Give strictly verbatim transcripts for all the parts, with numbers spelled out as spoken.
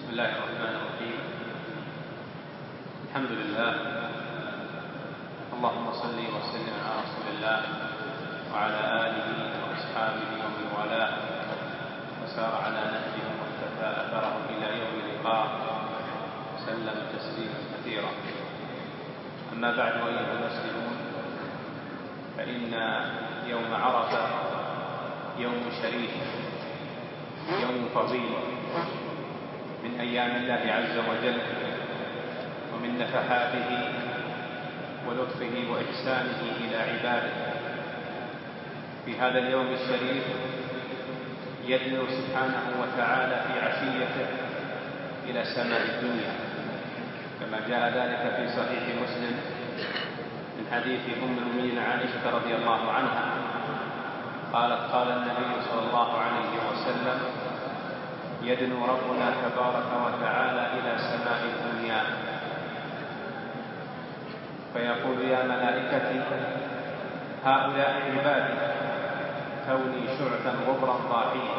بسم الله الرحمن الرحيم. الحمد لله، اللهم صل وسلم على رسول الله وعلى آله وأصحابه ومن والاه وسار على نهجهم واقتفى أثرهم إلى يوم اللقاء وسلم تسليما كثيرا. أما بعد، أيها المسلمون، فإن يوم عرفة يوم شريف، يوم فضيل من أيام الله عز وجل، ومن نفحاته ولطفه وإحسانه إلى عباده. في هذا اليوم الشريف يدنو سبحانه وتعالى في عشيته إلى سماء الدنيا، كما جاء ذلك في صحيح مسلم من حديث أم المؤمنين عائشة رضي الله عنها قالت: قال النبي صلى الله عليه وسلم: يدنو ربنا تبارك وتعالى إلى سماء الدنيا فيقول: يا ملائكتي، هؤلاء عبادي كوني شعثا غبرا ضاحيا،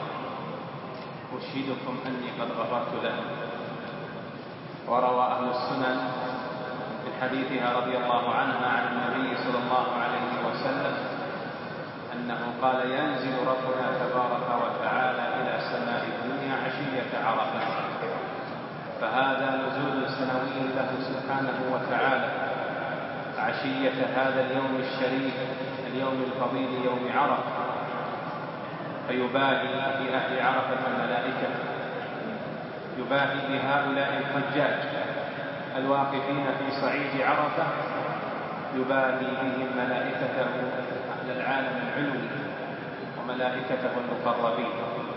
أشهدكم أني قد غفرت لهم. وروى أهل السنن من حديثها رضي الله عنها عن النبي صلى الله عليه وسلم أنه قال: ينزل ربنا تبارك وتعالى إلى سماء الدنيا عشية عرفة. فهذا نزول سنوي له سبحانه وتعالى عشية هذا اليوم الشريف، اليوم الفضيل، يوم عرفة، فيباهي بأهل عرفة الملائكة، يباهي بهؤلاء الحجاج الواقفين في صعيد عرفة، يباهي بهم ملائكته أهل العالم العلوي وملائكته المقربين.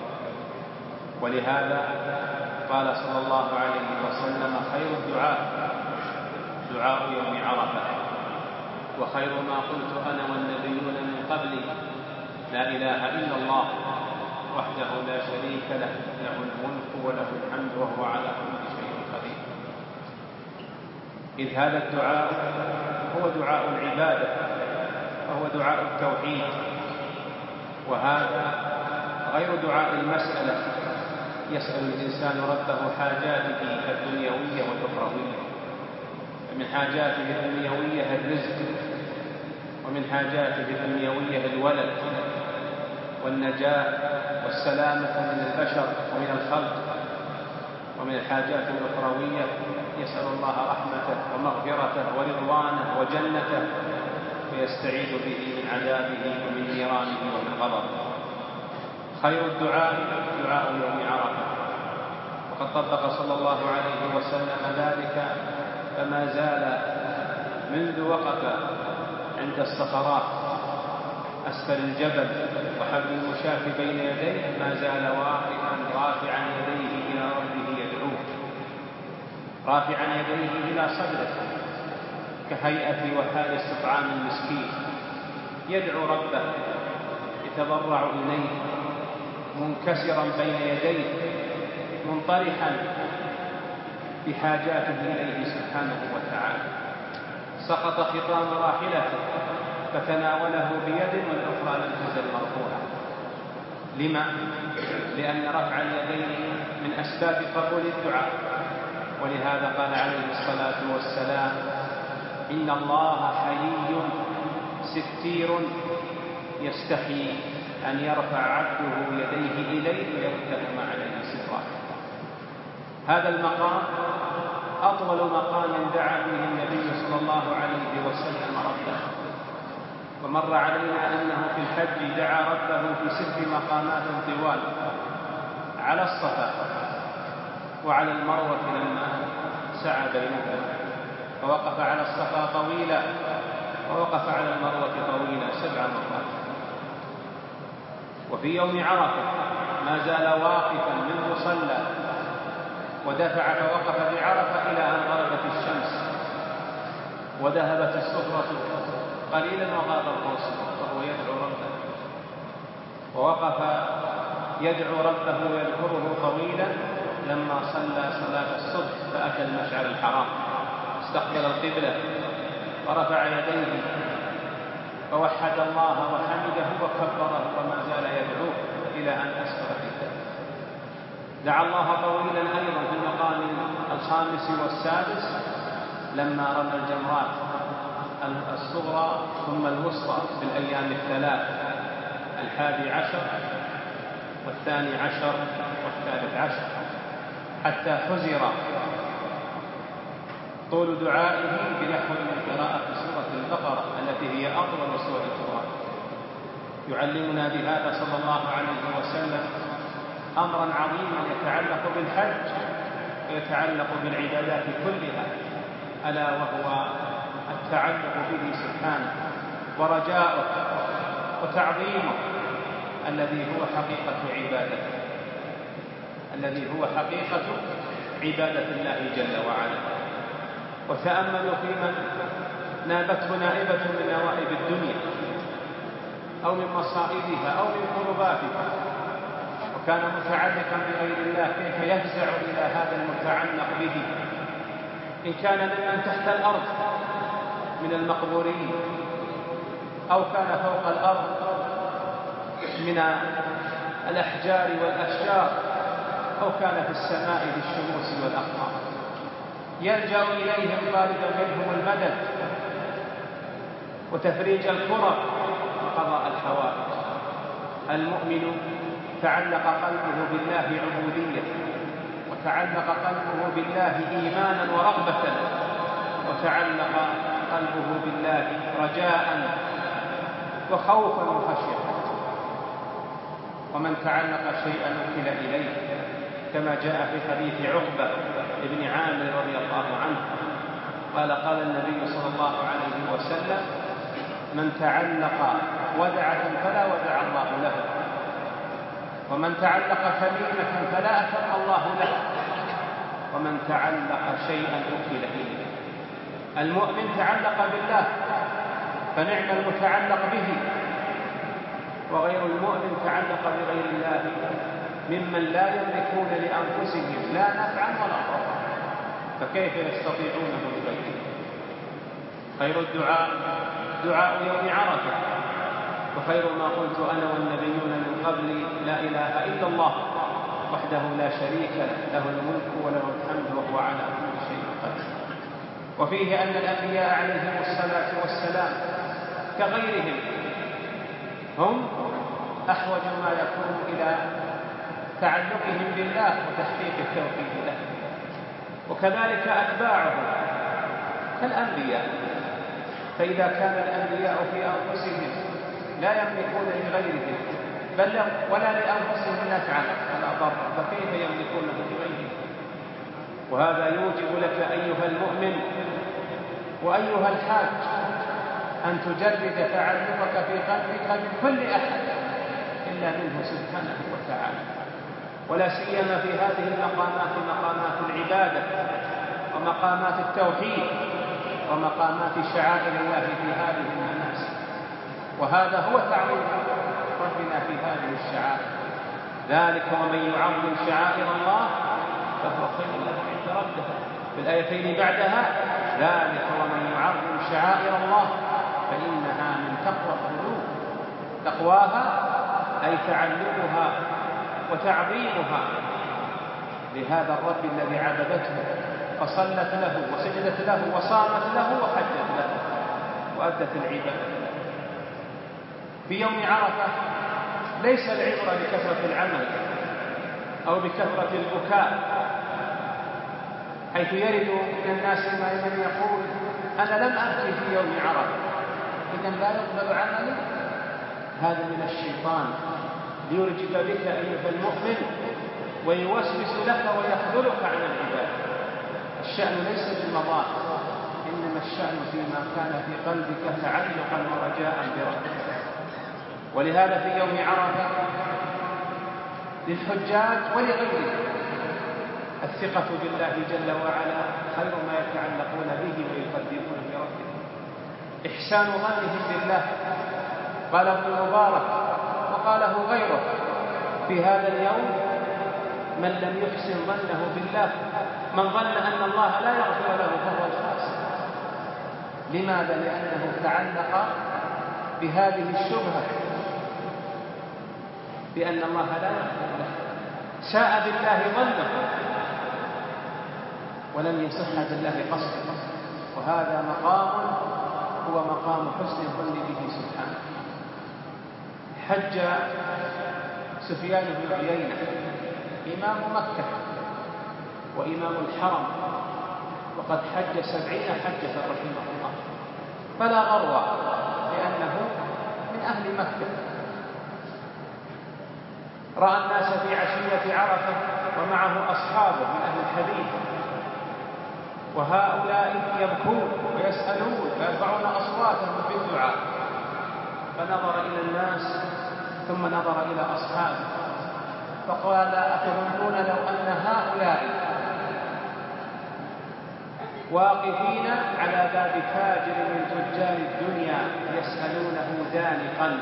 ولهذا قال صلى الله عليه وسلم: خير الدعاء دعاء يوم عرفة، وخير ما قلت أنا والنبيون من قبلي لا إله إلا الله وحده لا شريك له، له الملك وله الحمد وهو على كل شيء قدير. إذ هذا الدعاء هو دعاء العبادة، وهو دعاء التوحيد، وهذا غير دعاء المسألة يسأل الإنسان ربه حاجاته الدنيوية والأخروية. فمن حاجاته الدنيوية الرزق، ومن حاجاته الدنيوية الولد والنجاة والسلامة من البشر ومن الخلق. ومن الحاجات الأخروية يسأل الله رحمته ومغفرته ورضوانه وجنته، ويستعيذ به من عذابه ومن نيرانه ومن غضبه. خير الدعاء دعاء يوم عرفة، وقد طبق صلى الله عليه وسلم ذلك، فما زال منذ وقف عند الصخرات أسفل الجبل وحبل المشاة بين يديه ما زال واقفا رافعا يديه إلى ربه يدعوه، رافعا يديه إلى صدره كهيئة وحال استطعام المسكين، يدعو ربه يتضرع إليه منكسرا بين يديه منطرحا بحاجاته إليه سبحانه وتعالى. سقط خطام راحلته فتناوله بيد والأخرى لم تزل مرفوعة. لما؟ لأن رفع اليدين من أسباب قبول الدعاء. ولهذا قال عليه الصلاة والسلام: إن الله حيي ستير يستحي أن يرفع عبده يديه إليه ويردهما عليه سترا. هذا المقام أطول مقام دعا به النبي صلى الله عليه وسلم ربه. ومر علينا أنه في الحج دعا ربه في ست مقامات طوال: على الصفا وعلى المروة لما سعى بينهما، ووقف على الصفا طويلا، ووقف على المروة طويلا سبع مرات. وفي يوم عرفة ما زال واقفا منذ صلى ودفع فوقف بعرفة إلى أن غربت الشمس وذهبت الصفرة قليلا وغاب القوس، وهو يدعو ربه. ووقف يدعو ربه ويذكره طويلا لما صلى صلاة الصبح فأتى المشعر الحرام، استقبل القبلة ورفع يديه فوحد الله وحمده وكبره، وما زال يدعوه إلى أن أسفر في الدم. دعا الله طويلا أيضا في المقام الخامس والسادس لما رمى الجمرات الصغرى ثم الوسطى في الأيام الثلاث، الحادي عشر والثاني عشر والثالث عشر، حتى حزر طول دعائه بنحو من قراءة سورة البقرة التي هي أطول سورة القرآن. يعلمنا بهذا صلى الله عليه وسلم أمرا عظيما يتعلق بالحج ويتعلق بالعبادات كلها، ألا وهو التعلق به سبحانه ورجاؤه وتعظيمه الذي هو حقيقة عبادته، الذي هو حقيقة عبادة الله جل وعلا. وتأملوا في من نابته نائبة من نوائب الدنيا أو من مصائبها أو من قرباتها وكان متعلقا بغير الله، كيف يفزع إلى هذا المتعلق به، إن كان ممن تحت الأرض من المقبورين أو كان فوق الأرض من الأحجار والأشجار أو كان في السماء بالشموس والأقمار، يلجأ إليهم طالبا منهم المدد وتفريج الكرب وقضاء الحوائج. المؤمن تعلق قلبه بالله عبودية، وتعلق قلبه بالله إيمانا ورغبة، وتعلق قلبه بالله رجاء وخوفا وخشية. ومن تعلق شيئا وكل إليه، كما جاء في حديث عقبة بن عامر رضي الله عنه قال قال النبي صلى الله عليه وسلم: من تعلق ودعة فلا ودع الله له، ومن تعلق تميمة فلا أتم الله له، ومن تعلق شيئا وكل إليه. المؤمن تعلق بالله فنعم المتعلق به، وغير المؤمن تعلق بغير الله ممن لا يملكون لأنفسهم لا نفعا ولا ضرا، فكيف يستطيعونه بغيره؟ خير الدعاء دعاء يوم عرفة، وخير ما قلت أنا والنبيون من قبلي: لا إله إلا الله وحده لا شريك له، له الملك وله الحمد وهو على كل شيء قدير. وفيه أن الأنبياء عليهم الصلاة والسلام كغيرهم هم أحوج ما يكون إلى تعلقهم بالله وتحقيق التوحيد له، وكذلك أتباعهم كالأنبياء. فإذا كان الأنبياء في أنفسهم لا يملكون لغيرهم بل ولا لأنفسهم نفعا ولا ضرا، فكيف يملكونه لغيرهم؟ وهذا يوجب لك أيها المؤمن وأيها الحاج أن تجرد تعلقك في قلبك من كل أحد إلا منه سبحانه وتعالى، ولا سيما في هذه المقامات، مقامات العبادة ومقامات التوحيد ومقامات شعائر الله في هذه المناسك. وهذا هو تعظيم ربنا في هذه الشعائر، ذلك ومن يعظم شعائر الله فهو خير له عند ربه. في الآيتين بعدها: ذلك ومن يعظم شعائر الله فإنها من تقوى القلوب. تقواها أي تعلمها وتعظيمها لهذا الرب الذي عبدته فصلت له وسجدت له وصامت له وحجت له وأدت العبادة له. في يوم عرفة ليس العبرة بكثرة العمل أو بكثرة البكاء، حيث يرد من الناس من يقول: أنا لم أبكي في يوم عرفة إذن لا يقبل عملي. هذا من الشيطان ليرجب بك أيها المؤمن ويوسوس لك ويخذلك عن العبادة. الشأن ليس بالمضاء، إنما الشأن فيما كان في قلبك تعلقا ورجاء بربك. ولهذا في يوم عرفة للحجاج ولغيرهم الثقة بالله جل وعلا خير ما يتعلقون به ويقدمون بربهم. إحسان ظنهم بالله، قال ابن المبارك وقاله غيره: في هذا اليوم من لم يحسن ظنه بالله، من ظن أن الله لا يغفر له فهو الخاسر. لماذا؟ لأنه تعلق بهذه الشبهة بأن الله لا يغفر له، ساء بالله ظنه ولم يصح بالله قصده، وهذا مقام هو مقام حسن الظن به سبحانه. حج سفيان بن عيينة إمام مكة وإمام الحرم، وقد حج سبعين حجة رحمه الله، فلا غرو لأنه من أهل مكة. رأى الناس في عشية عرفة ومعه أصحابه من أهل الحديث، وهؤلاء يبكون ويسألون ويرفعون أصواتهم بالدعاء، فنظر إلى الناس ثم نظر إلى أصحابه فقال: أتظنون لو أن هؤلاء واقفين على باب تاجر من تجار الدنيا يسألونه دانقا؟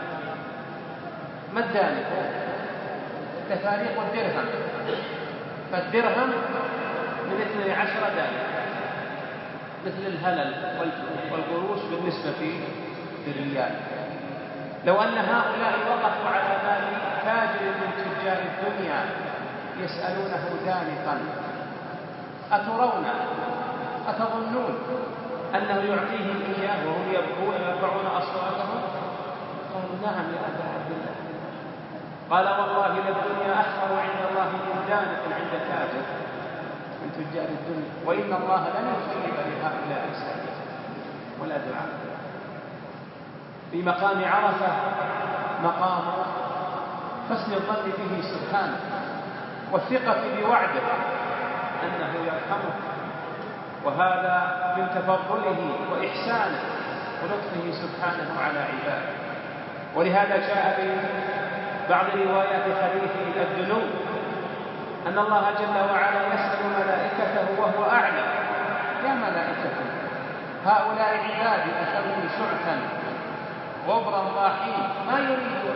ما الدانق؟ تفاريق الدرهم، فالدرهم من اثني عشر دانق مثل الهلل والقروش بالنسبة للريال. لو أن هؤلاء وقفوا على باب تاجر من تجار الدنيا يسألونه دانقا، أترون أتظنون أنه يعطيهم إياه وهم يبكون ويرفعون أصواتهم؟ قالوا: نعم يا أبا عبد الله. قال: والله للدنيا أحقر عند الله من دانق عند تاجر من تجار الدنيا، وإن الله لن يخيب لهؤلاء سائلا ولا دعاء. في مقام عرفة مقام حسن الظن به سبحانه والثقة بوعده أنه يرحمه، وهذا من تفضله وإحسانه ولطفه سبحانه على عباده. ولهذا جاء في بعض روايات حديث الدنو أن الله جل وعلا يسأل ملائكته وهو أعلم: يا ملائكة، هؤلاء عبادي أخذوا شعثا غبرا ضاحين ما يريدون.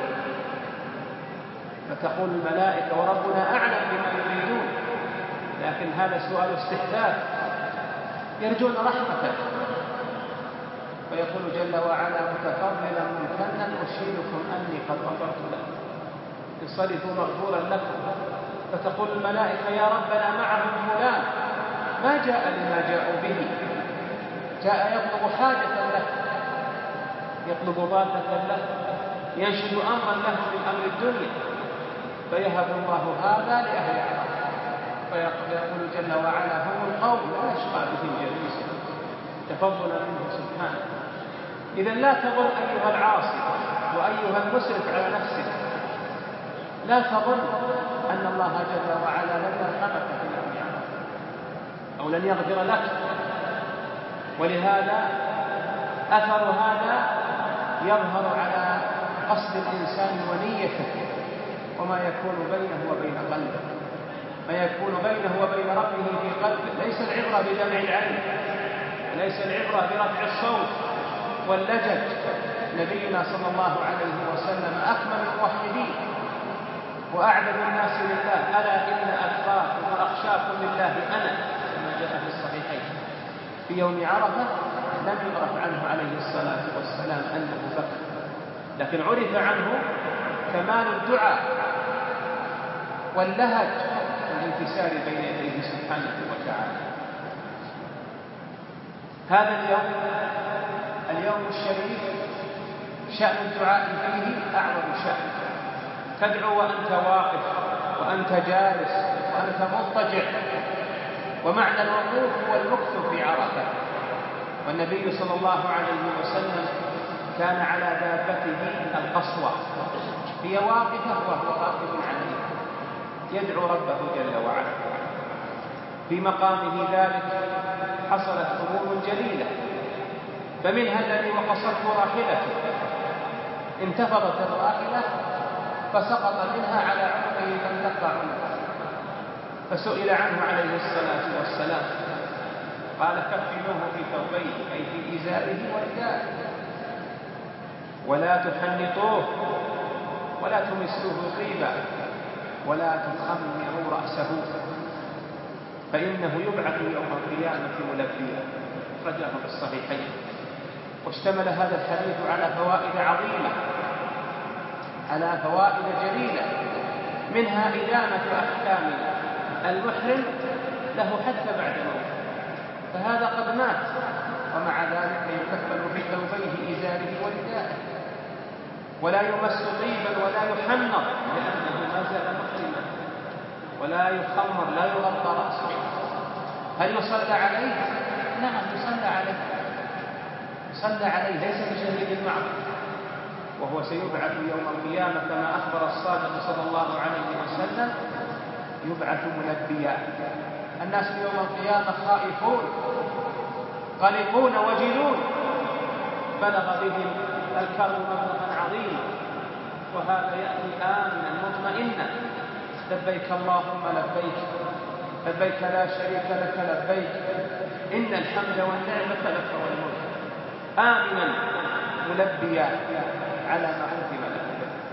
فتقول الملائكة: وربنا أعلم بما يريدون، لكن هذا سؤال استحداث، يرجون رحمته. فيقول جل وعلا متفضلا ممتنا: أشهدكم أني قد غفرت لكم، انصرفوا مغفورا لكم. فتقول الملائكة: يا ربنا معهم فلان ما جاء لما جاءوا به، جاء يطلب حاجة له، يطلب ضالة له، ينشد أمرا له من أمر الدنيا، فيهب الله هذا لأهل عرفة. فيقول جل وعلا: هم القوم لا يشقى بهم جليس، تفضلا منه سبحانه. إذن لا تظن أيها العاصي وأيها المسرف على نفسك، لا تظن أن الله جل وعلا لن يرحمك في يوم عرفة أو لن يغفر لك. ولهذا أثر هذا يظهر على قصد الإنسان ونيته وما يكون بينه وبين قلبه، ما يكون بينه وبين ربه في قلبه. ليس العبرة بدمع العين، وليس العبرة برفع الصوت واللجج. نبينا صلى الله عليه وسلم أكمل الموحدين وأعبد الناس لله: ألا إن أتقاكم وأخشاكم لله أنا، كما جاء في الصحيحين. في يوم عرفة لم يعرف عنه عليه الصلاة والسلام أنه بكى، لكن عرف عنه كمال الدعاء واللهج والانكسار بين يديه سبحانه وتعالى. هذا اليوم اليوم الشريف شأن الدعاء فيه أعظم شأن. تدعو وأنت واقف وأنت جالس وأنت مضطجع، ومعنى الوقوف هو المكث في عرفة. والنبي صلى الله عليه وسلم كان على دابته القصوى، هي واقفة وهو راكب عليها، يدعو ربه جل وعلا. في مقامه ذلك حصلت أمور جليلة، فمنها الذي وقصته راحلته، انتفضت الراحلة فسقط منها على عنقه فانتقى عنقه، فسئل عنه عليه الصلاة والسلام قال: كفنوه في ثوبيه، أي في إزاره وردائه، ولا تحنطوه ولا تمسوه طيبا ولا تخمروا رأسه، فإنه يبعث يوم القيامة ملبيا. رجاه في الصحيحين. واشتمل هذا الحديث على فوائد عظيمة، على فوائد جليلة، منها إدامة أحكام المحرم له حتى بعد موته، فهذا قد مات ومع ذلك يكفن في ثوبيه إزاره وردائه، ولا يمس طيبا ولا يحنط لأنه ما زال محرما، ولا يخمر، لا يغطى رأسه. هل يصلى عليه؟ نعم يصلى عليه، يصلى عليه، ليس بشهيد معه، وهو سيبعث يوم القيامة كما أخبر الصادق صلى الله عليه وسلم، يبعث ملبيا. الناس يوم القيامة خائفون قلقون وجلون، بلغ بهم الكرب مبلغا عظيما، وهذا يأتي آمنا مطمئنا، لبيك اللهم لبيك، لبيك لا شريك لك لبيك، إن الحمد والنعمة لك والملك، آمنا ملبيا على ما ختم له.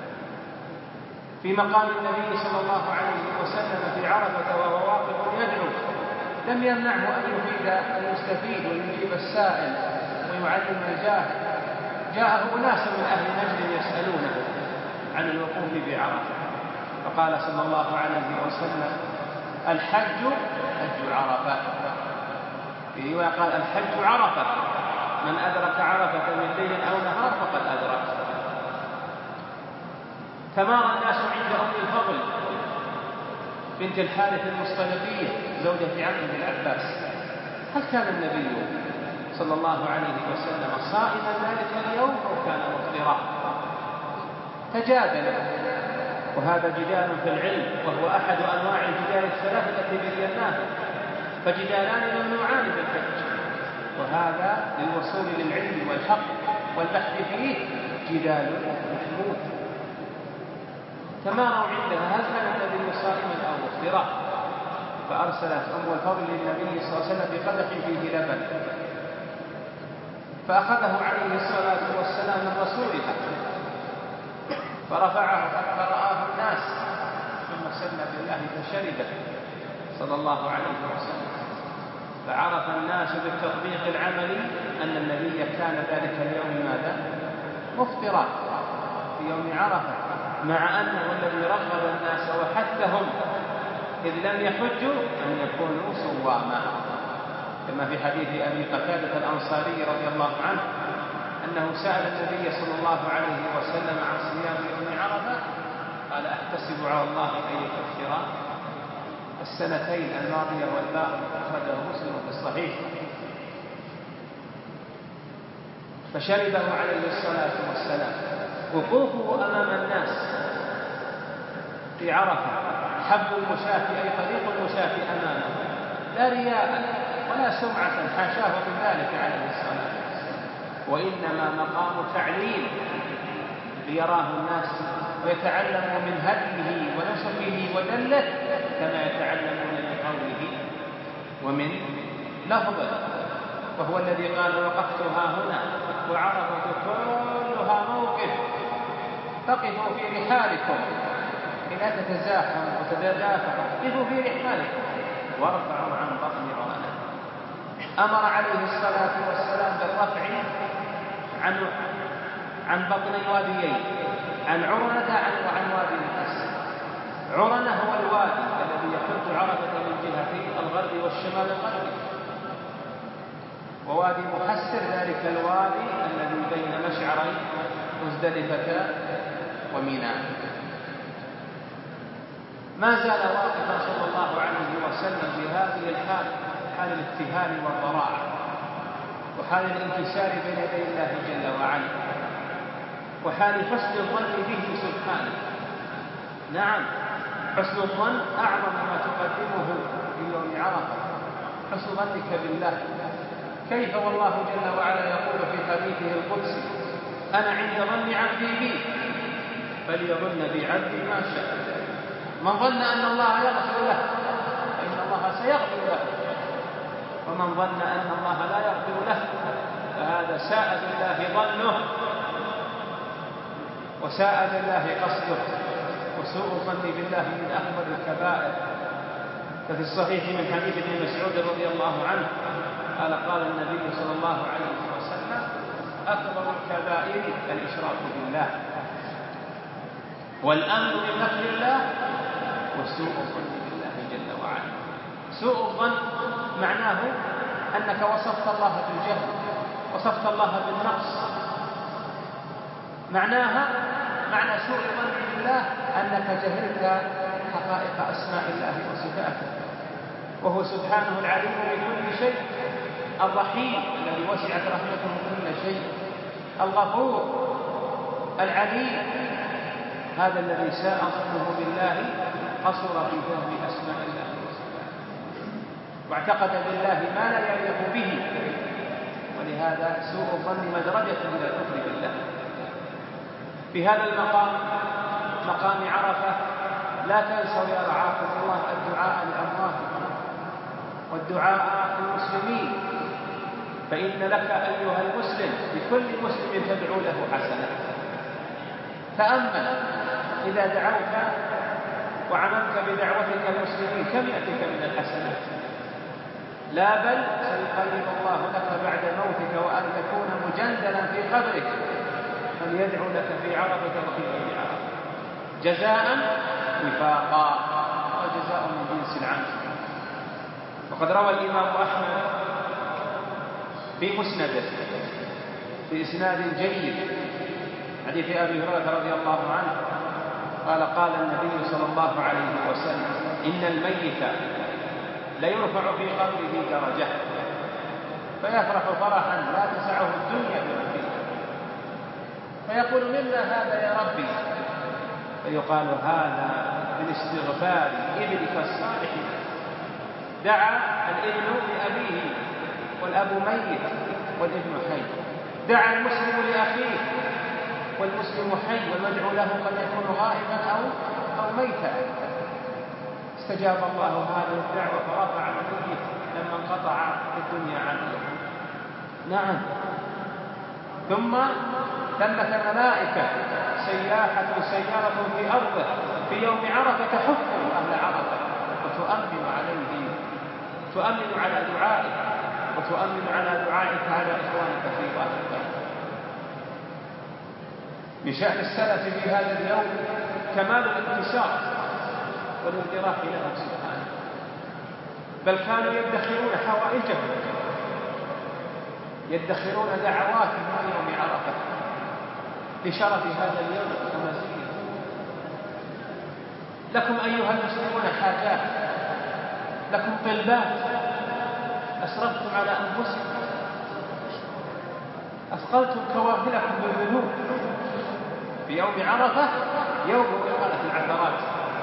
في مقام النبي صلى الله عليه وسلم في عرفة وهو واقف يدعو، لم يمنعه أن يفيد المستفيد ويجيب السائل ويعلم الجاهل. جاءه أناس من أهل نجد يسألونه عن الوقوف بعرفة، فقال صلى الله عليه وسلم: الحج حج عرفة. في رواية قال: الحج عرفة، من أدرك عرفة من ليل أو نهار فقد أدرك. تمارى الناس عند أم الفضل بنت الحارث المصطلقية زوجة عمرو بن العباس: هل كان النبي صلى الله عليه وسلم صائما ذلك اليوم أو كان مفطرا؟ تجادل، وهذا جدال في العلم، وهو أحد أنواع الجدال الثلاثة التي بيناها، فجدالان ممنوعان في الحج، وهذا للوصول للعلم والحق والبحث فيه جدال محمود. تماروا عندها هل كان النبي صائما أو مفطرا؟ فأرسلت أم الفضل للنبي صلى الله عليه وسلم بقدح فيه لبن، فأخذه عليه الصلاة والسلام من رسولها فرفعه حتى رآه الناس، ثم سلم بالله فشربه صلى الله عليه وسلم، فعرف الناس بالتطبيق العملي أن النبي كان ذلك اليوم ماذا؟ مفطرا في يوم عرفة، مع أنه الذي رغب الناس وحثهم إذ لم يحجوا أن يكونوا صواما، كما في حديث أبي قتادة الأنصاري رضي الله عنه أنه سأل النبي صلى الله عليه وسلم عن صيام يوم عرفة، قال: أحتسب على الله أن يكفر السنتين الماضية والباقية، أخرجه مسلم في الصحيح. فشربه عليه الصلاة والسلام. وقوفه أمام الناس في عرفة حب المشاة أي طريق المشاة أمامه، لا رياء ولا سمعة، حاشاه بذلك عليه الصلاة والسلام، وإنما مقام تعليم ليراه الناس ويتعلموا من هديه ونسكه ودله كما يتعلمون من قوله ومن لفظه. وهو الذي قال: وقفت ها هنا وعرفت كلها موقف، فقفوا في رحالكم لا تتزاحم وتتدافع، قفوا في رحالكم وارفعوا عن بطن عرنة. أمر عليه الصلاة والسلام بالرفع عن عن بطن الواديين، عن عرنة وعن وادي الحس. عرنة هو الوادي الذي يحد عرفة من جهة الغرب والشمال الغربي، ووادي محسر ذلك الوادي الذي بين مشعري مزدلفة وميناء. ما زال واقفا صلى الله عليه وسلم في هذه الحال، حال الابتهال والضراعة وحال الانكسار بين يدي الله جل وعلا وحال حسن الظن به سبحانه. نعم، حسن الظن أعظم ما تقدمه في يوم عرفة، حسن ظنك بالله. كيف والله جل وعلا يقول في حديثه القدسي: أنا عند ظن عبدي بي فليظن بي عبدي ما شاء. من ظن أن الله يغفر له فإن الله سيغفر له، ومن ظن أن الله لا يغفر له فهذا ساء بالله ظنه وساء بالله قصده، وسوء الظن بالله من أكبر الكبائر. ففي الصحيح من حديث ابن مسعود رضي الله عنه قال: قال النبي صلى الله عليه وسلم: أكبر الكبائر الإشراك بالله، والأمن من مكر الله وسوء الظن بالله جل وعلا. سوء الظن معناه أنك وصفت الله بالجهل، وصفت الله بالنقص. معناها معنى سوء الظن بالله أنك جهلت حقائق أسماء الله وصفاته، وهو سبحانه العليم بكل شيء، الرحيم الذي وسعت رحمته كل شيء، الغفور العليم، هذا الذي ساء ظنه بالله قصر في فهم أسماء الله وصفاته، واعتقد بالله ما لا يليق به، ولهذا سوء الظن مدرجة إلى الكفر بالله. في هذا المقام مقام عرفة لا تنسوا يا رعاكم الله الدعاء لأمواتكم والدعاء للمسلمين، فإن لك أيها المسلم بكل مسلم تدعو له حسنة. تأمل إذا دعوت وعملت بدعوتك المسلمين كم يأتيك من الحسنات؟ لا بل سيقلب الله لك بعد موتك وأن تكون مجندلا في قبرك من يدعو لك في عرفة وفي غير عرفة، جزاء وفاقا، وجزاء من جنس العمل. وقد روى الإمام أحمد في مسنده بإسناد جيد حديث أبي هريرة رضي الله عنه قال قال النبي صلى الله عليه وسلم إن الميت ليرفع في قبره درجة فيفرح فرحا لا تسعه الدنيا بما فيها، فيقول مما هذا يا ربي؟ فيقال هذا من استغفار ابنك الصالح. دعا الابن لأبيه والأب ميت والابن حي، دعا المسلم لأخيه والمسلم حي، والمدعو له قد يكون غائبا أو أو ميتا. استجاب الله هذه الدعوة فرفع الميت لما انقطع الدنيا عنه. نعم. ثم ثمة ملائكة سياحة سيارة في أرضه في يوم عرفة تحف أهل عرفة وتؤمن عليه، تؤمن على دعائك وتؤمن على دعائك على إخوانك في ظاهر. من شأن السلف في هذا اليوم كمال الانتصار والانطراح له سبحانه، بل كانوا يدخرون حوائجهم، يدخرون دعواتهم في يوم عرفة لشرف هذا اليوم ومزيده. لكم أيها المسلمون حاجات، لكم طلبات، أسرفتم على أنفسكم، أثقلتم كواهلكم بالذنوب. في يوم عرفة يوم إقالة العثرات،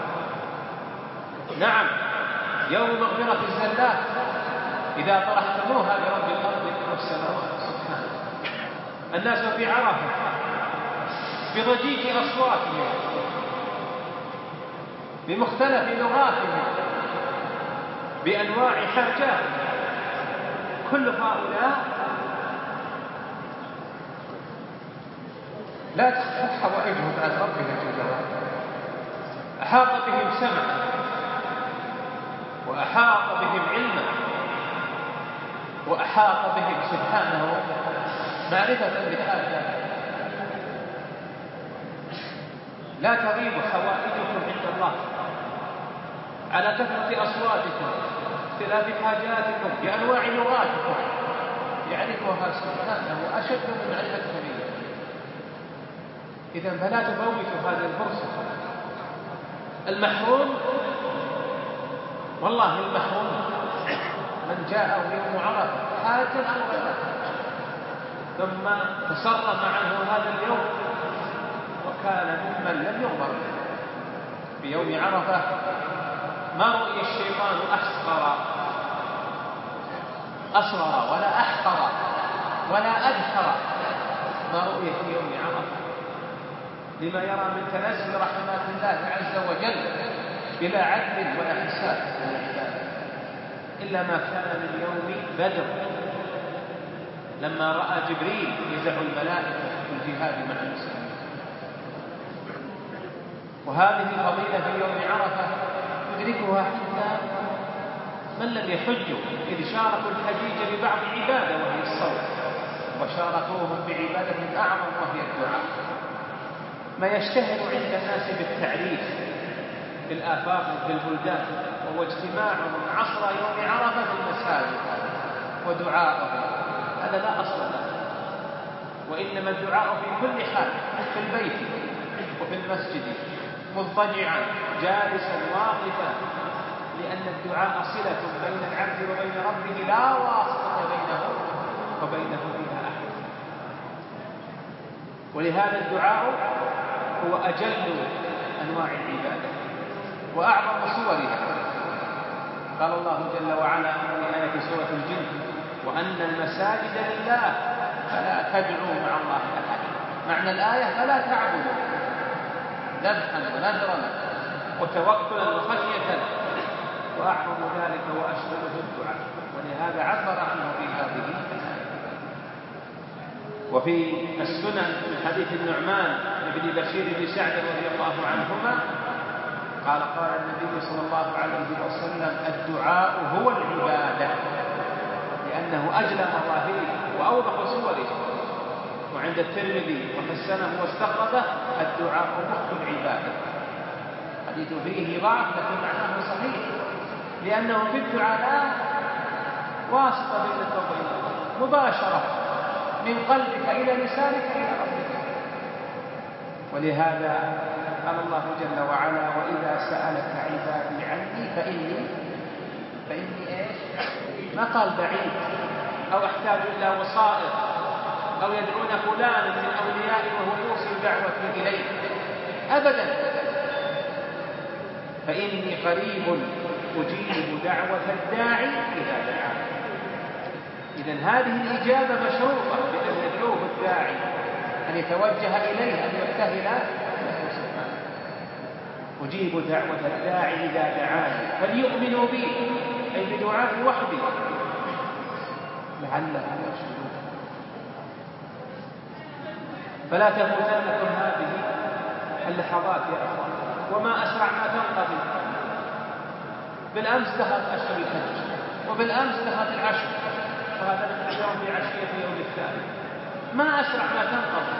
نعم يوم مغفرة الزلات إذا طرحتموها لرب الأرض والسماوات سبحانه. الناس في عرفة بضجيج أصواتهم بمختلف لغاتهم بأنواع حاجاتهم، كل هؤلاء لا تخفف حوائجهم عن ربهم جل وعلا. أحاط بهم سمعا وأحاط بهم علما وأحاط بهم سبحانه معرفة بحاجات. لا تغيب حوائجكم عند الله على كثرة أصواتكم، اختلاف حاجاتكم بأنواع لغاتكم يعرفها سبحانه أشد من معرفة نبيه. إذن فلا تفوتوا هذه الفرصة. المحروم والله المحروم من جاء يوم عرفة حاجا أو غير حاجة ثم تصرف عنه هذا اليوم وكان ممن لم يغفر له. في يوم عرفة ما رؤي الشيطان أحقر أصغر ولا أحقر ولا أدحر ما رؤي في يوم عرفة، لما يرى من تنزل رحمات الله عز وجل بلا عدل ولا حساب إلا ما كان من يوم بدر لما رأى جبريل يزع الملائكة في الجهاد مع المسلمين. وهذه الفضيلة في يوم عرفة يدركها حتى من لم يحجوا، إذ شاركوا الحجيج ببعض عبادة وهي الصوم، وشاركوهم بعبادة أعظم وهي الدعاء. ما يشتهر عند الناس بالتعريف في الآفاق في البلدان، وهو اجتماعهم عصر يوم عرفة في المساجد ودعاءهم، هذا لا أصل له. وإنما الدعاء في كل حال، في البيت وفي المسجد، مضطجعا جالسا واقفا، لأن الدعاء صلة بين العبد وبين ربه لا واسطة بينه وبينه بها أحد. ولهذا الدعاء هو أجل أنواع العبادة وأعظم صورها. قال الله جل وعلا في آية سورة الجن: وأن المساجد لله فلا تدعوا مع الله أحدا. معنى الآية: فلا تعبدوا ذبحا ونذرا وتوكلا وخشية، وأعظم ذلك وأشمله الدعاء، ولهذا عبر عنه في هذه الآية. وفي السنن من حديث النعمان بن بشير بن سعد رضي الله عنهما قال: قال النبي صلى الله عليه وسلم: الدعاء هو العبادة، لأنه أجلى مظاهره وأوضح صوره. وعند الترمذي وحسنه واستقربه: الدعاء مخ العبادة. حديث فيه ضعف لكن معناه صحيح، لأنه في الدعاء لا واسطة بينك وبين الله، مباشرة من قلبك إلى لسانك إلى ربك. ولهذا قال الله جل وعلا: وإذا سألك عبادي عني فإني فإني إيش؟ ما قال بعيد أو أحتاج إلى وسائط أو يدعون فلانا من أوليائي وهو يوصل دعوتي إليه، أبدا. فإني قريب أجيب دعوة الداعي إذا دعاني. إذن هذه الإجابة مشروطة بأن يدعوه الداعي، أن يتوجه إليه، أن يبتهل له سبحانه. أجيب دعوة الداعي إذا دعاني فليؤمنوا بي، أي بدعائي وحدي لعلهم يرشدون. فلا تفوتنكم هذه اللحظات يا أخوان، وما أسرع ما تنقضي. بالأمس دخلت أشهر الحج، وبالأمس دخلت العشر، وهذا اليوم في عشية يوم الثاني. ما أسرع ما تنقضي.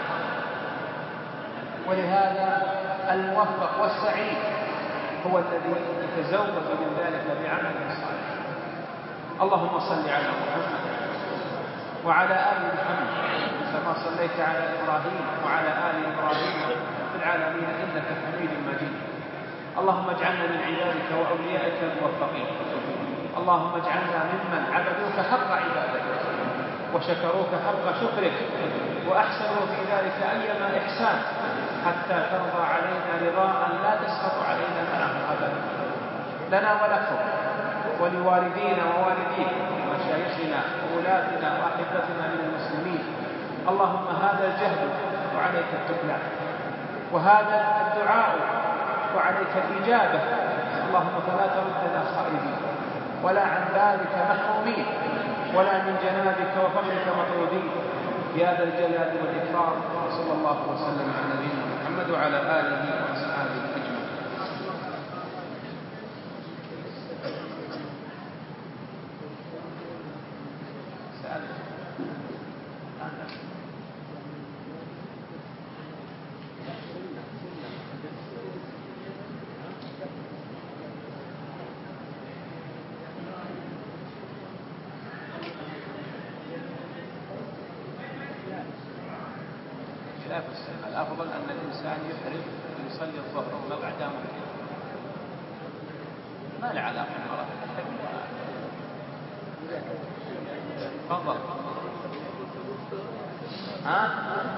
ولهذا الموفق والسعيد هو الذي يتزود من ذلك بعمل صالح. اللهم صل على محمد وعلى آل محمد كما صليت على إبراهيم وعلى آل إبراهيم في العالمين إنك حميد مجيد. اللهم اجعلنا من عبادك وأوليائك الموفقين. اللهم اجعلنا ممن عبدوك حق عبادتك وشكروك حق شكرك وأحسنوا في ذلك أيما إحسان، حتى ترضى علينا رضاء لا تسخط علينا معه أبدا. لنا ولكم ولوالدينا ووالديكم ومشايخنا وولاتنا وأحبتنا من المسلمين. اللهم هذا الجهد وعليك التكلان، وهذا الدعاء وعليك الإجابة. اللهم فلا تردنا خائبين ولا عن ذلك محرومين ولا من جنابك وفضلك مطرودين يا ذا الجلال والإكرام. صلى الله وسلم على نبينا محمد وعلى آله وأصحابه أجمعين. الأفضل أن الإنسان يحرم ويصلي الظهر وما بعدها ممكن، ما له علاقة بالمرأة. تفضل. ها؟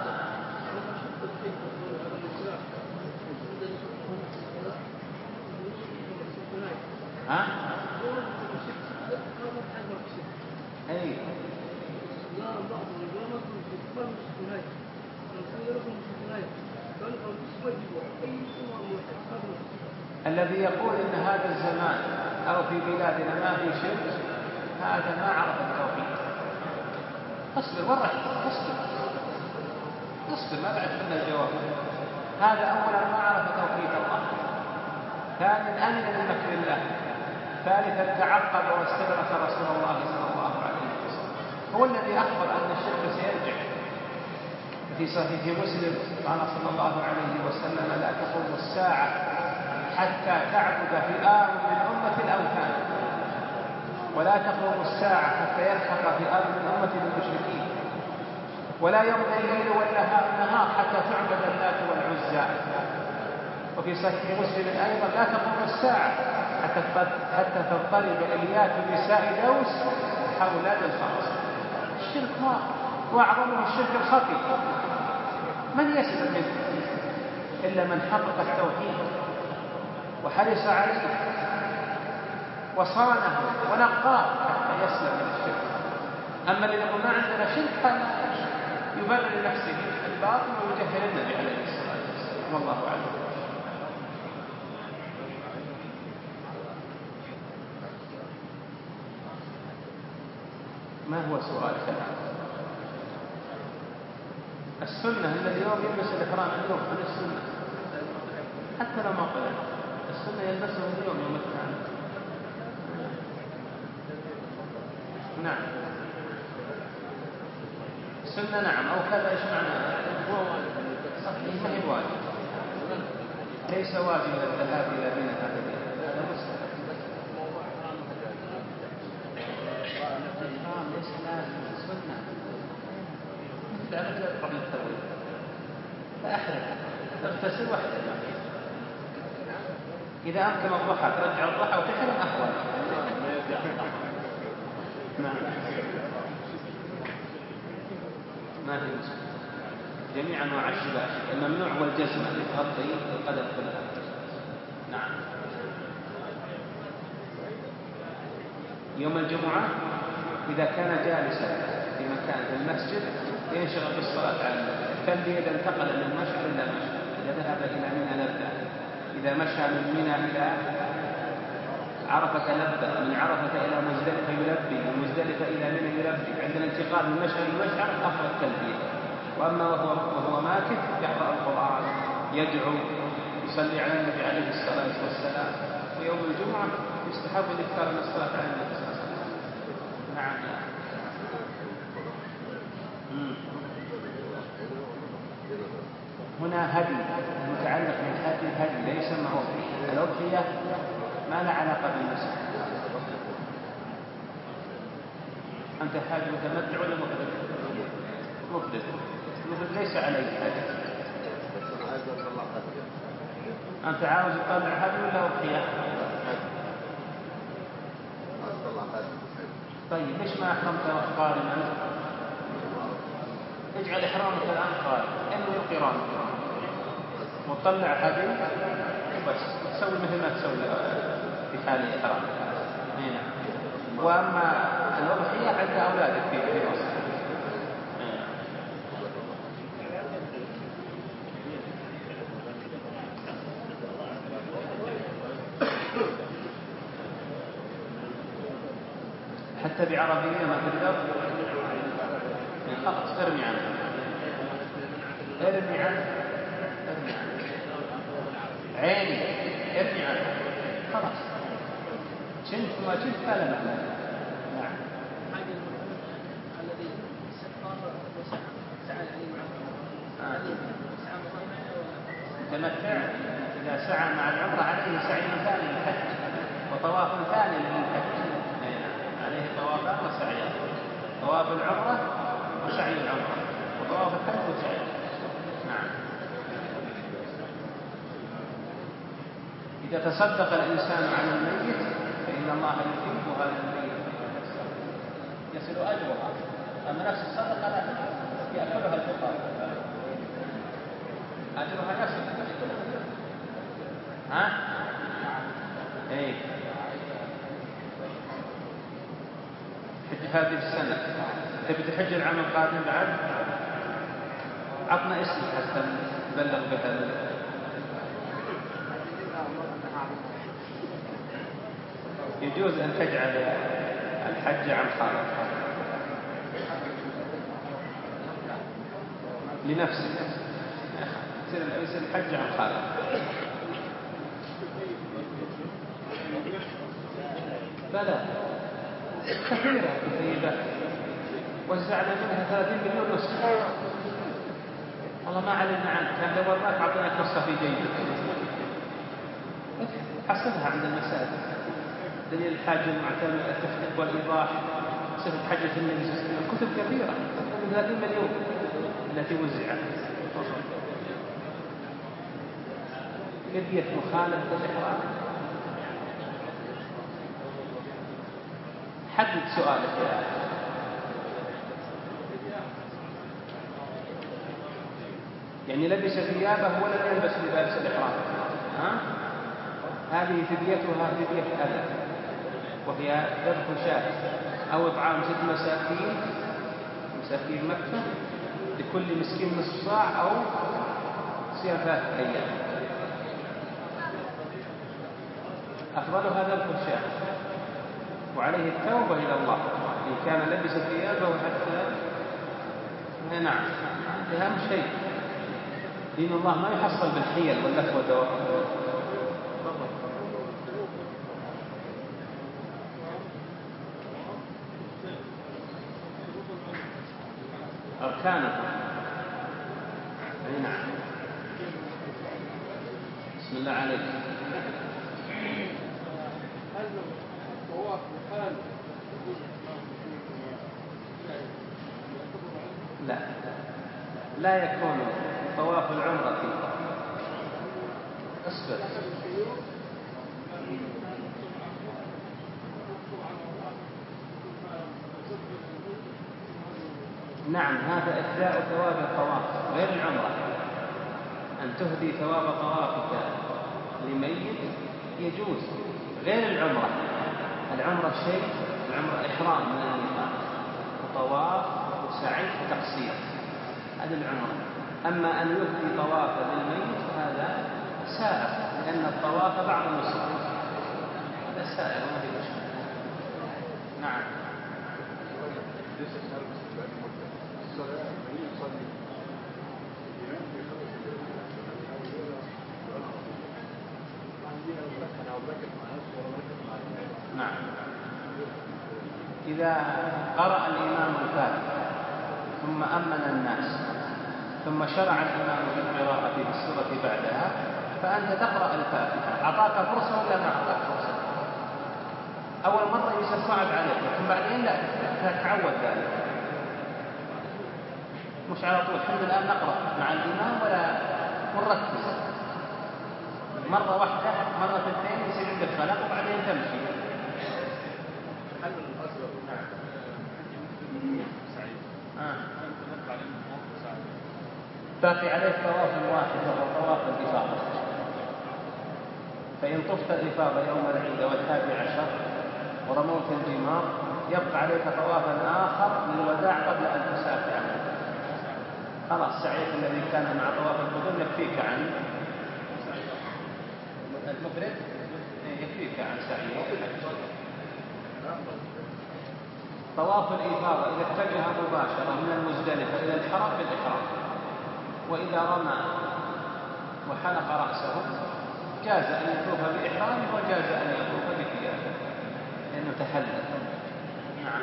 ها؟ أي الذي يقول إن هذا الزمان أو في بلادنا ما في شرك، هذا ما عرف التوحيد. اصبر ورح، اصبر اصبر ما بعد منا الجواب. هذا أولا ما عرف توحيد الله، ثانيا أمن من مكر الله، ثالثا تعقب واستدرك رسول الله صلى الله عليه وسلم. هو الذي أخبر أن الشرك سيرجع. في صحيح مسلم قال صلى الله عليه وسلم: لا تقوم الساعة حتى تعبد فئام من أمة الأوثان، ولا تقوم الساعة حتى يلحق فئام من أمة المشركين، ولا يمضي الليل والنهار حتى تعبد اللات والعزى. وفي صحيح مسلم أيضا لا تقوم الساعة حتى تضطرب إليات نساء دوس حول هذا الخمس. الشرك وأعظمه الشرك الخفي، من يسلم منه إلا من حقق التوحيد وحرص عليه وصانه ونقاه حتى يسلم من الشرك. أما الذي يقول ما عندنا شرك يبرر لنفسه الباطل ويجهل النبي عليه الصلاة والسلام، والله أعلم. ما هو سؤالك الآن؟ السنة أن اليوم يلبس الإحرام اليوم، هذا السنة حتى لو ما قلت السنة يلبسه اليوم يوم الثاني. نعم سنة، نعم. أو كذا إيش معنى؟ صحيح ما هي واجب، ليس واجب الذهاب إلى بين هذا هذا مسلم. الإحرام ليس لازم، سنة مثل أرجل قبل الترويج، فأحرق اغتسل واحدة. إذا أمكن الضحى ترجع الضحى وتحرم أحوال. نعم ما في مشكلة. جميع أنواع الشباش الممنوع والجزمة اللي تغطي القدم كلها. نعم يوم الجمعة إذا كان جالسا في مكان في المسجد ينشغل بالصلاة على المسجد، كالذي إذا انتقل من مشعر إلى مشعر، إذا ذهب إلى منى لبى، إذا مشى من منى إلى عرفة لبى، من عرفة إلى مزدلفة يلبي، من مزدلفة إلى منى يلبي. عند الانتقال من مشعر إلى مشعر أفضل التلبية. وأما وهو, وهو ماكث يقرأ القرآن، يدعو، يصلي على النبي عليه الصلاة والسلام. ويوم الجمعة يستحب الإكثار من الصلاة على النبي صلى الله عليه وسلم. نعم هنا هدي متعلق بالهدي، الهدي ليس ما هو فيه. الأضحية ما لها علاقة بالنسك. أنت حاج متمتع ولا مفرد؟ مفرد. مفرد ليس عليه هدي. أنت عاوز تطلع هدي ولا أضحية؟ طيب ليش ما أحرمت قارنا؟ اجعل إحرامك الآن قارن، إنه قران وطلع هدي بس، تسوي مثل ما تسوي في حال الإحرام. هنا وأما الأضحية عند أولادك في في مصر. حتى بعربية ما تقدر خلاص ارمي عنه، ارمي عنه، ارمي عنه، عيني ارمي عنه، خلاص شنت ما شنت فلا معنى. نعم الذي سعى تمتع إذا سعى مع العمرة عليه سعي ثاني للحج وطواف ثاني للحج، عليه طوافان وسعيان، طواف العمرة وسعي العمرة، وطواف الحج وسعي. نعم إذا تصدق الإنسان على الميت فإن الله يثيب هذا الميت يصل أجرها، أما نفس الصدقة لا يأكلها الفقراء، أجرها يصل. ها؟ إيه حج هذه السنة، تبي تحج العام القادم بعد؟ عطنا اسم حتى نبلغ بها. يجوز أن تجعل الحج عن خالق لنفسك، يصير الحج عن خالق. بلى كثيرة كثيرة وزعنا منها ثلاثين مليون نسخة، والله ما علمنا عنك، كان لو وراك أعطيناك نسخة في جيبك. حصلها عند المساجد دليل الحاجة المعتمد التفقيق والإيضاح صفة حجة النبي صلى الله عليه وسلم كتب كثيرة من ثلاثين مليون التي وزعت. فدية مخالفة الإحرام. حدد سؤالك يا أخي. يعني لبس ثيابه ولم يلبس لباس الإحرام، ها؟ هذه فديتها فدية أذى، وهي ذبح شاة أو إطعام ست مساكين مساكين مكة لكل مسكين نصف صاع أو صيام ثلاثة أيام. أفضلها ذبح الشاة وعليه التوبة إلى الله إن كان لبس ثيابه حتى. نعم، أهم شيء دين الله ما يحصل بالحيل واللف والدور. أركانه. أي نعم. بسم الله عليك. لا لا يكون طواف العمرة أصبر. نعم، هذا إهداء ثواب الطواف غير العمرة. أن تهدي ثواب طوافك لميت يجوز غير العمرة. العمرة شيء، العمرة إحرام من الميقات وطواف وسعي وتقصير، هذه العمرة. أما أن يهدي طواف للميت هذا سائر، لأن الطواف بعض النسك، هذا سائر ما في مشكلة. نعم. نعم، إذا قرأ الإمام الفاتحة ثم أمن الناس ثم شرع الإمام في القراءة في السورة بعدها، فأنت تقرأ الفاتحة. أعطاك فرصة ولا ما أعطاك فرصة؟ أول مرة يصير صعب عليك، لكن بعدين لا تتعود ذلك، مش على طول. الحمد لله نقرأ مع الإمام ولا نركز، مرة واحدة مرة اثنين يصير عندك خلق وبعدين تمشي. آه. باقي عليه طواف واحد وهو طواف الإفاضة. فإن طفت الإفاضة يوم العيد والحادي عشر ورموت الجمار يبقى عليك طوافا آخر للوداع قبل أن تسافر عنه. خلاص سعيك الذي كان مع طواف القدوم يكفيك عن المفرد، يكفيك عن سعيه. طواف الإفاضة إذا اتجه مباشرة من المزدلفة إلى الحرم بالإحرام، وإذا رمى وحلق رأسه جاز أن يطوف بإحرامه وجاز أن يطوف بثيابه لأنه تحلل. نعم.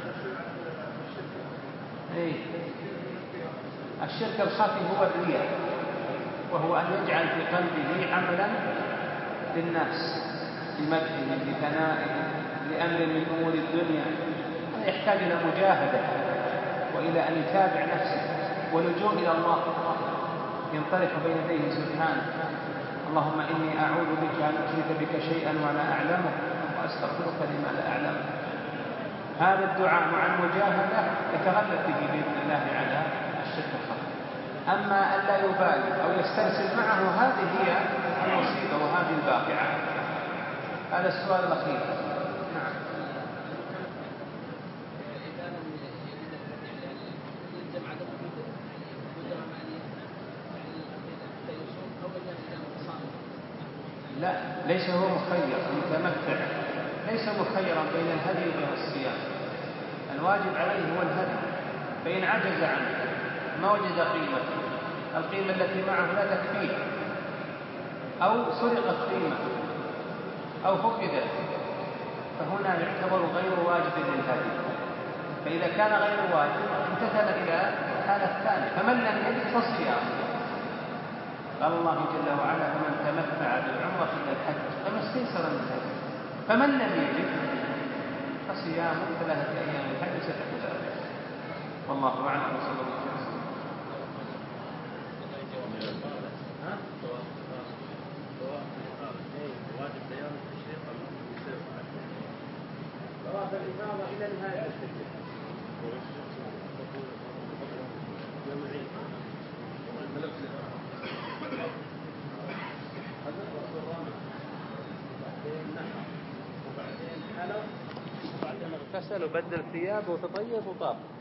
إيه. الشرك الخفي هو الرياء، وهو أن يجعل في قلبه عملا للناس بمدحه بثنائه لأمر من أمور الدنيا. هذا يحتاج إلى مجاهدة وإلى أن يتابع نفسه ولجوء إلى الله، ينطلق بين يديه سبحانه: اللهم إني أعوذ بك أن أشرك بك شيئا ولا أعلمه وأستغفرك لما لا أعلمه. هذا الدعاء مع المجاهدة يتغلب به بإذن الله على الشرك الخفي. أما أن لا يبالي أو يسترسل معه هذه هي المصيبة وهذه الباقعة. هذا السؤال الأخير. نعم. لا، ليس هو مخير. المتمتع ليس مخيرا بين الهدي وبين الصيام، الواجب عليه هو الهدي. فإن عجز عنه ما وجد قيمته، القيمة التي معه لا تكفيه، أو سرقت قيمته أو فقدت، فهنا يعتبر غير واجب للهدي. فإذا كان غير واجب، امتثل إلى الحالة الثانية. فمن لم يجد فصيام، قال الله جل وعلا فمن تمتع بالعمرة إلى الحج فما استيسر من الهدي فمن لم يجد فصيام ثلاثة أيام الحج ستة أيام. والله أعلم وصلى الله عليه وسلم. طواف الإفاضة إلى نهاية الحج. وبعدين حلق وبعدين اغتسل وبدل ثيابه وتطيب وطاف.